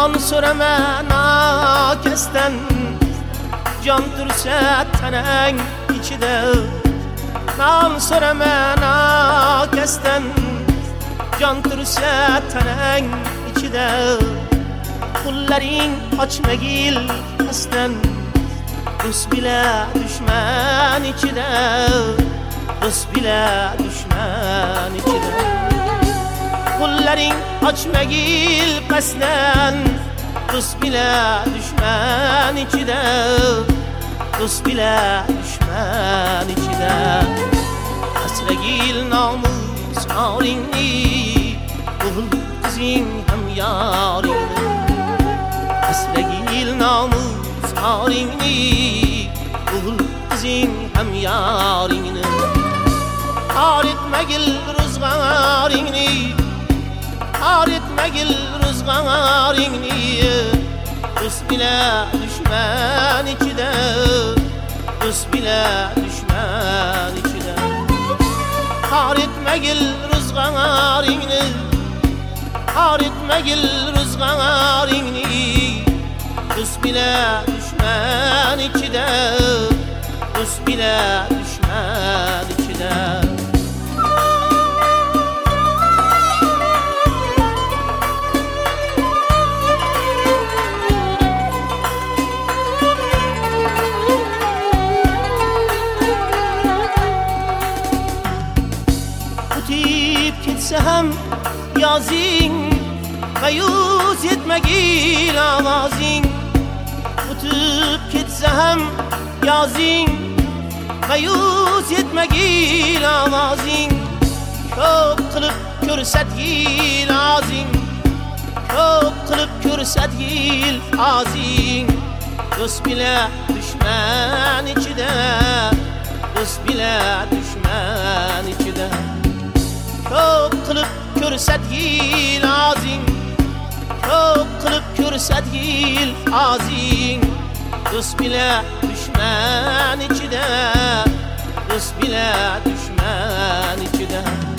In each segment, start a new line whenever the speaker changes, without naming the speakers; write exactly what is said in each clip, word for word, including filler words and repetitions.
non so'rama nakasdan, jon tursa tanang ichida. Non so'rama nakasdan, jon tursa tanang ichida. Qo'llaring ochmagil qasdan, do'st bila dushman ichida. Do'st bila dushman ichida. Qo'llaring ochmagil qasdan, do'st bila dushman ichida. Do'st bila dushman ichida. Asragil nomus oringni, o'g'il qizing ham yoringni. Asragil nomus oringni, o'g'il qizing ham yoringni. Aritmagil ro'zg'oringni, aritmagil ro'zg'oringni. Do'st bila dushman ichida, do'st bila dushman ichida. Aritmagil ro'zg'oringni, aritmagil ro'zg'oringni. Do'st bila dushman ichida, do'st bila dushman ichida. O'tib ketsa ham yozing, ma'yus yetmagil ovozing. O'tib ketsa ham yozing, ma'yus yetmagil ovozing. Ko'p qilib ko'rsatgil ozing, ko'p qilib ko'rsatgil ozing. Do'st bila dushman ichida, do'st bila dushman ichida. Ko'p qilib ko'rsatgil ozing, ko'p qilib ko'rsatgil ozing. Do'st bila dushman ichida, do'st bila dushman ichida.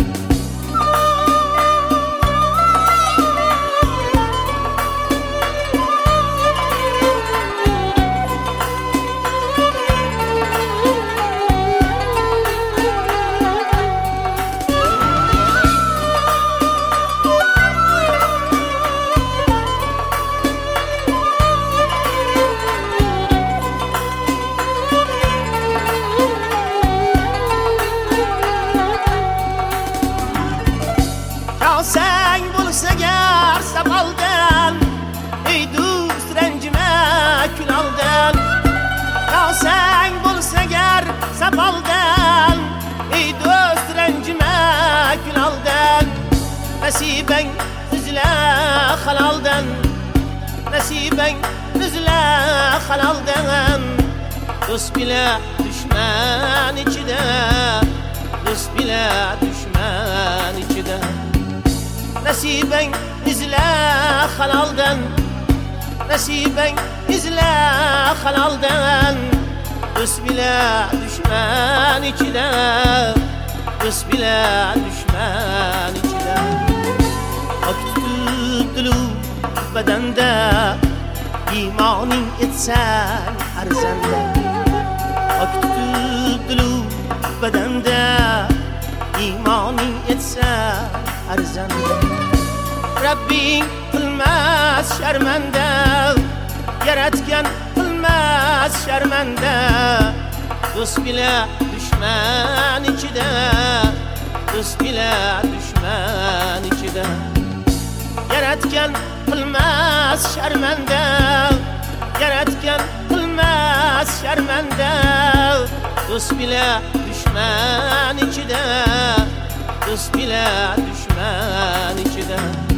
Kosang bo'lsa gar saboldan, ey do'st ranjima kuloldan. Kosang bo'lsa gar saboldan, ey do'st ranjima kuloldan. Nasibang izla haloldan, nasibang izla haloldan. Do'st bila dushman ichida, do'st bila dushman ichida. Nasibang izla haloldan, nasibang izla haloldan. Do'st bila dushman ichida, do'st bila dushman ichida. Ak tutib dilu badanda, iymoning etsang arzanda. Ak tutib dilu badanda, iymoning etsang arzanda. Rabbing qilmas sharmanda, yaratgan qilmas sharmanda. Do'st bila dushman ichida, do'st bila dushman ichida. Yaratgan qilmas sharmanda, yaratgan qilmas sharmanda. Do'st bila dushman ichida, do'st bila dushman ichida.